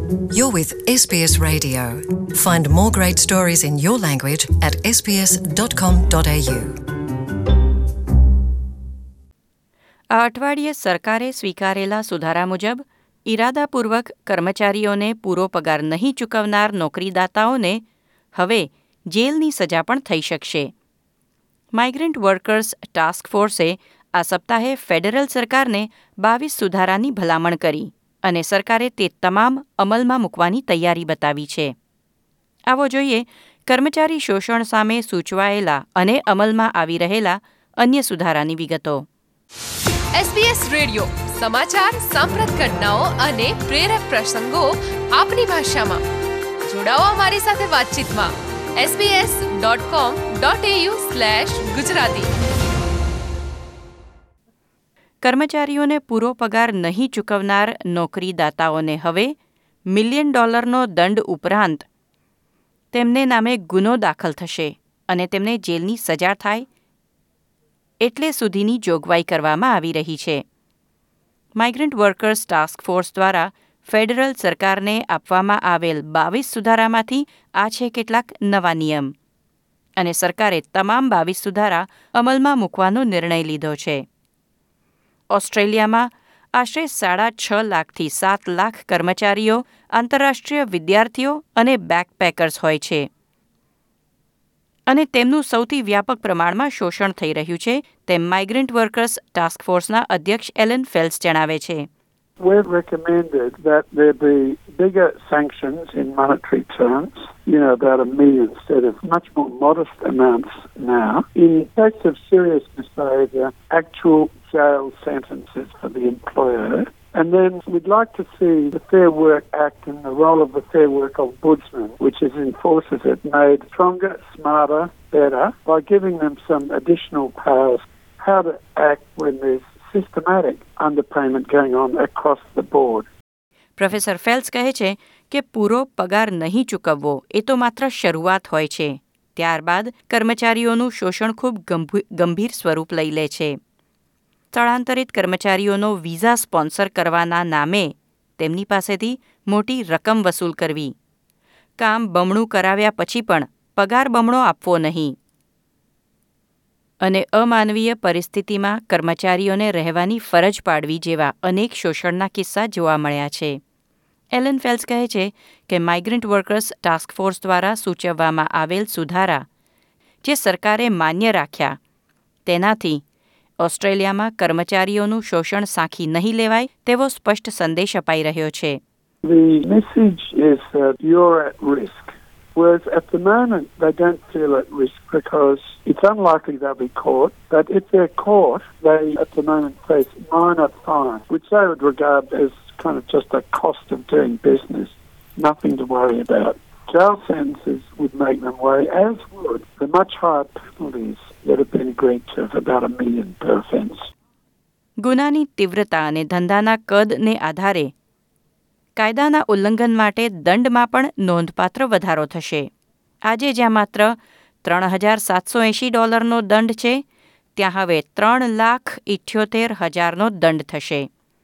You're with SBS Radio. Find more great stories in your language at sbs.com.au. આ અઠવાડિયે સરકારે સ્વીકારેલા સુધારા મુજબ ઇરાદાપૂર્વક કર્મચારીઓને પૂરો પગાર નહીં ચૂકવનાર નોકરીદાતાઓને હવે જેલની સજા પણ થઈ શકશે. માઇગ્રન્ટ વર્કર્સ ટાસ્ક ફોર્સે આ સપ્તાહે ફેડરલ સરકારને 22 સુધારાની ભલામણ કરી અને સરકારે તે તમામ અમલમાં મૂકવાની તૈયારી બતાવી છે. આવો જોઈએ કર્મચારી શોષણ સામે સૂચવાયેલા અને અમલમાં આવી રહેલા અન્ય સુધારાની વિગતો. SBS રેડિયો સમાચાર, સાંપ્રત ઘટનાઓ અને પ્રેરક પ્રસંગો આપની ભાષામાં. જોડાઓ અમારી સાથે વાતચીતમાં. sbs.com.au/gujarati. કર્મચારીઓને પૂરો પગાર નહીં ચૂકવનાર નોકરીદાતાઓને હવે $1 મિલિયન દંડ ઉપરાંત તેમને નામે ગુનો દાખલ થશે અને તેમને જેલની સજા થાય એટલે સુધીની જોગવાઈ કરવામાં આવી રહી છે. માઇગ્રન્ટ વર્કર્સ ટાસ્ક ફોર્સ દ્વારા ફેડરલ સરકારને આપવામાં આવેલ 22 સુધારામાંથી આ છે કેટલાક નવા નિયમ અને સરકારે તમામ 22 સુધારા અમલમાં મૂકવાનો નિર્ણય લીધો છે. ઓસ્ટ્રેલિયામાં આશરે 6.5 લાખથી 7 લાખ કર્મચારીઓ આંતરરાષ્ટ્રીય વિદ્યાર્થીઓ અને બેકપેકર્સ હોય છે અને તેમનું સૌથી વ્યાપક પ્રમાણમાં શોષણ થઈ રહ્યું છે તેમ માઇગ્રન્ટ વર્કર્સ ટાસ્ક ફોર્સના અધ્યક્ષ એલન ફેલ્સ જણાવે છે. We've recommended that there be bigger sanctions in monetary terms, about $1 million instead of much more modest amounts now. In case of serious misbehaviour, actual jail sentences for the employer. And then we'd like to see the Fair Work Act and the role of the Fair Work Ombudsman, which enforces it, made stronger, smarter, better, by giving them some additional powers how to act when there's systematic underpayment going on across the board. Professor Fels કહે છે કે પૂરો પગાર નહીં ચૂકવવો એ તો માત્ર શરૂઆત હોય છે. ત્યારબાદ કર્મચારીઓનું શોષણ ખૂબ ગંભીર સ્વરૂપ લઈ લે છે. સ્થળાંતરિત કર્મચારીઓનો વિઝા સ્પોન્સર કરવાના નામે તેમની પાસેથી મોટી રકમ વસૂલ કરવી, કામ બમણું કરાવ્યા પછી પણ પગાર બમણો આપવો નહીં અને અમાનવીય પરિસ્થિતિમાં કર્મચારીઓને રહેવાની ફરજ પાડવી જેવા અનેક શોષણના કિસ્સા જોવા મળ્યા છે. એલન ફેલ્સ કહે છે કે માઇગ્રન્ટ વર્કર્સ ટાસ્ક ફોર્સ દ્વારા સૂચવવામાં આવેલ સુધારા જે સરકારે માન્ય રાખ્યા તેનાથી ઓસ્ટ્રેલિયામાં કર્મચારીઓનું શોષણ સાંખી નહીં લેવાય તેવો સ્પષ્ટ સંદેશ અપાઈ રહ્યો છે. The message is that you're at risk. Whereas at the moment, they don't feel at risk because it's unlikely they'll be caught. But if they're caught, they at the moment face minor fines, which they would regard as kind of just a cost of doing business, nothing to worry about. Jail sentences would make them worry, as would the much higher penalties that have been agreed to of about $1 million per offence. ગુનાની તીવ્રતા અને ધંધાના કદને આધારે કાયદાના ઉલ્લંઘન માટે દંડમાં પણ નોંધપાત્ર વધારો થશે. આજે જ્યાં માત્ર $3,780 દંડ છે ત્યાં હવે 3,78,000 દંડ થશે.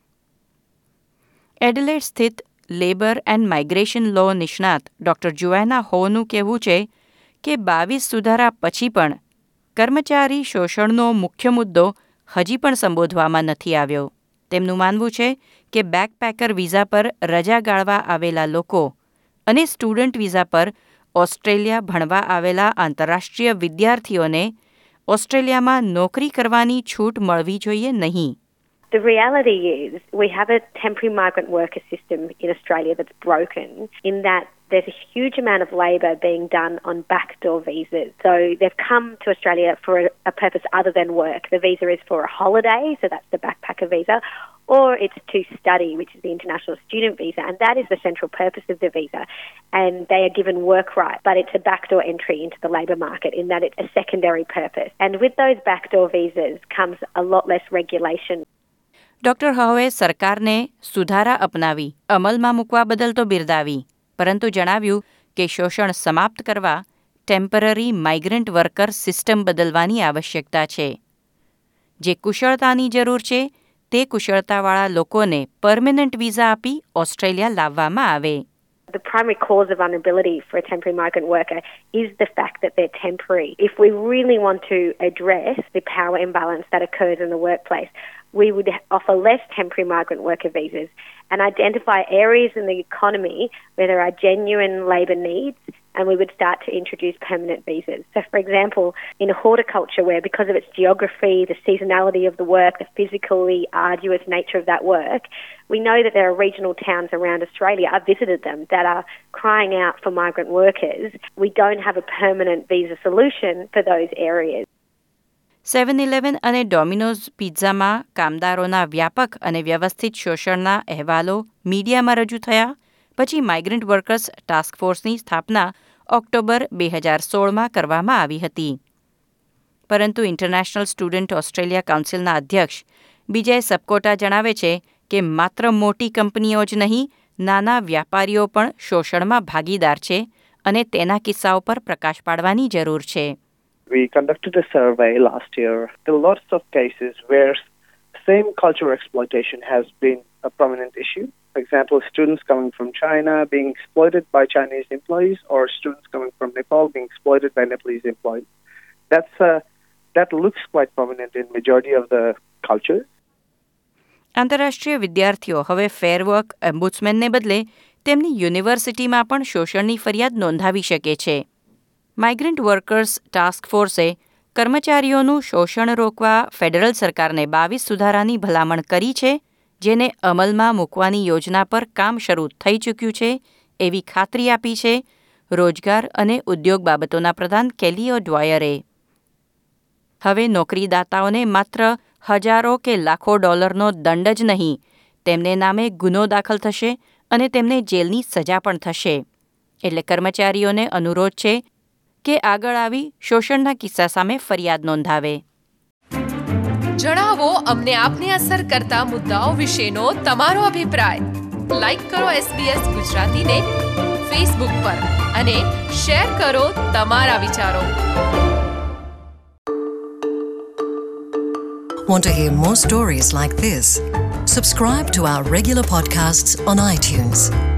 એડલેડ સ્થિત લેબર એન્ડ માઇગ્રેશન લો નિષ્ણાત ડોક્ટર જોઆના હોનું કહેવું છે કે 22 સુધારા પછી પણ કર્મચારી શોષણનો મુખ્ય મુદ્દો હજી પણ સંબોધવામાં નથી આવ્યો. તેમનું માનવું છે કે બેકપેકર વિઝા પર રજા ગાળવા આવેલા લોકો અને સ્ટુડન્ટ વિઝા પર ઓસ્ટ્રેલિયા ભણવા આવેલા આંતરરાષ્ટ્રીય વિદ્યાર્થીઓને ઓસ્ટ્રેલિયામાં નોકરી કરવાની છૂટ મળવી જોઈએ નહીં. The reality is we have a temporary migrant worker system in Australia that's broken in that there's a huge amount of labour being done on backdoor visas. So they've come to Australia for a purpose other than work. The visa is for a holiday, so that's the backpacker visa, or it's to study, which is the international student visa, and that is the central purpose of the visa. And they are given work rights, but it's a backdoor entry into the labour market in that it's a secondary purpose. And with those backdoor visas comes a lot less regulation. Doctor Howe સરકારને સુધારા અપનાવી અમલમાં મૂકવા બદલ તો બિરદાવી, પરંતુ જણાવ્યું કે શોષણ સમાપ્ત કરવા ટેમ્પરરી માઇગ્રન્ટ વર્કર સિસ્ટમ બદલવાની આવશ્યકતા છે. જે કુશળતાની જરૂર છે તે કુશળતાવાળા લોકોને પરમેનન્ટ વિઝા આપી ઓસ્ટ્રેલિયા લાવવામાં આવે. the primary cause of vulnerability for a temporary migrant worker is the fact that they're temporary. If we really want to address the power imbalance that occurs in the workplace, we would offer less temporary migrant worker visas and identify areas in the economy where there are genuine labour needs, and we would start to introduce permanent visas. So, for example, in horticulture, where because of its geography, the seasonality of the work, the physically arduous nature of that work, we know that there are regional towns around Australia, I've visited them, that are crying out for migrant workers. We don't have a permanent visa solution for those areas. 7-11 અને Domino's પિઝામાં કામદારોના વ્યાપક અને વ્યવસ્થિત શોષણના અહેવાલો મીડિયામાં રજૂ થયા પછી માઇગ્રન્ટ વર્કર્સ ટાસ્ક ફોર્સની સ્થાપના ઓક્ટોબર 2016માં કરવામાં આવી હતી. પરંતુ ઇન્ટરનેશનલ સ્ટુડન્ટ ઓસ્ટ્રેલિયા કાઉન્સિલના અધ્યક્ષ વિજય સપકોટા જણાવે છે કે માત્ર મોટી કંપનીઓ જ નહીં, નાના વ્યાપારીઓ પણ શોષણમાં ભાગીદાર છે અને તેના કિસ્સાઓ પર પ્રકાશ પાડવાની જરૂર છે. We conducted a survey last year. There are lots of cases where same cultural exploitation has been a prominent issue. For example, students coming from China being exploited by Chinese employees, or students coming from Nepal being exploited by Nepalese employees. That looks quite prominent in majority of the cultures. આંતરરાષ્ટ્રીય વિદ્યાર્થીઓ હવે ફેર work ઓમ્બુડ્સમેનને બદલે તેમની યુનિવર્સિટીમાં પણ શોષણની ફરિયાદ નોંધાવી શકે છે. માઇગ્રન્ટ વર્કર્સ ટાસ્ક ફોર્સે કર્મચારીઓનું શોષણ રોકવા ફેડરલ સરકારને 22 સુધારાની ભલામણ કરી છે, જેને અમલમાં મૂકવાની યોજના પર કામ શરૂ થઈ ચૂક્યું છે એવી ખાતરી આપી છે રોજગાર અને ઉદ્યોગ બાબતોના પ્રધાન કેલી ઓડવાયરે. હવે નોકરીદાતાઓને માત્ર હજારો કે લાખો ડોલરનો દંડ જ નહીં, તેમને નામે ગુનો દાખલ થશે અને તેમને જેલની સજા પણ થશે. એટલે કર્મચારીઓને અનુરોધ છે કે આગળ આવી શોષણના કિસ્સા સામે ફરિયાદ નોંધાવે. જણાવો અમને આપને અસર કરતા મુદ્દાઓ વિશેનો તમારો અભિપ્રાય. લાઈક કરો SBS ગુજરાતીને ફેસબુક પર અને શેર કરો તમારા વિચારો. Want to hear more stories like this? Subscribe to our regular podcasts on iTunes.